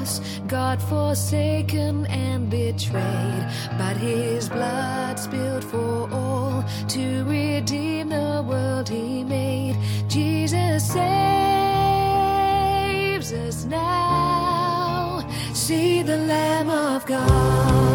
once God forsaken and betrayed, but his blood spilled for all to redeem the world he made. Jesus saves us now. See the Lamb of God.